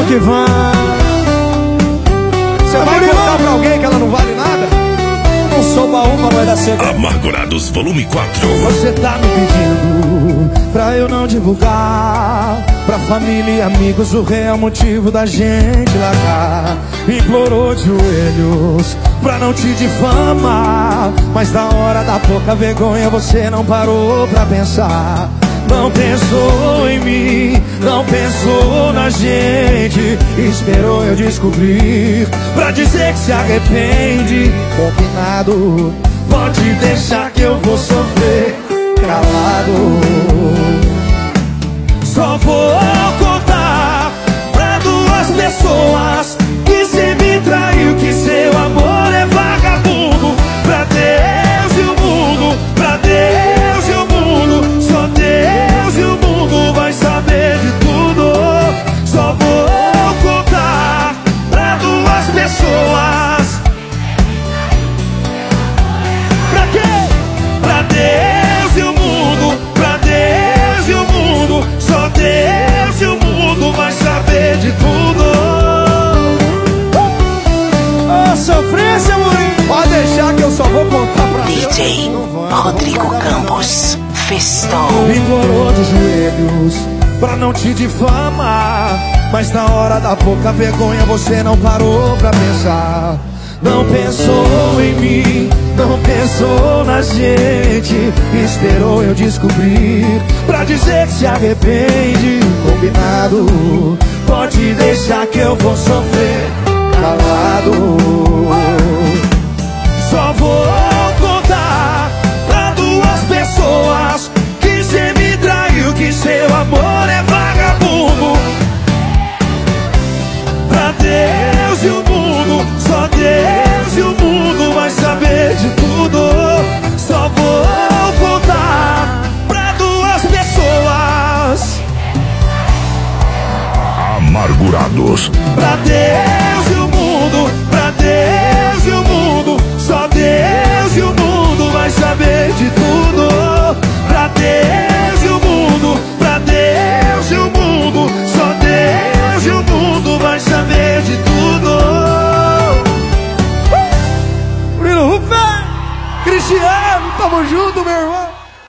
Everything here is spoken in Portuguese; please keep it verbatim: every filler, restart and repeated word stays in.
Vamos que vamos. Você vai contar pra alguém que ela não vale nada? Não sou baú pra vai dar certo. Amargurados Volume quatro. Você tá me pedindo pra eu não divulgar pra família e amigos o real motivo da gente largar. Implorou de joelhos pra não te difamar, mas na hora da pouca vergonha você não parou pra pensar. Não pensou em mim, não pensou na gente. Esperou eu descobrir pra dizer que se arrepende. Combinado, pode deixar que eu vou sofrer calado. Só vou contar pra duas pessoas que cê me traiu, que seu amor é vagabundo. Pra Deus e o mundo, pra Deus e o mundo, só Deus e o mundo vai saber de tudo. Só vou contar pra duas pessoas. Pra quê? Pra Deus e o mundo, pra Deus e o mundo, só Deus e o mundo vai saber de tudo. Oh, sofrência, mãe. Pode deixar que eu só vou contar pra D J Rodrigo Campos Festou. Implorou de joelhos pra não te difamar, mas na hora da pouca vergonha você não parou pra pensar. Não pensou em mim, não pensou na gente. Esperou eu descobrir pra dizer que se arrepende. Combinado, pode deixar que eu vou sofrer calado. Só vou contar pra duas pessoas que cê me traiu, que seu amor é vagabundo. Pra Deus e o mundo, só Deus e o mundo vai saber de tudo. Só vou contar pra duas pessoas. Amargurados. Pra Deus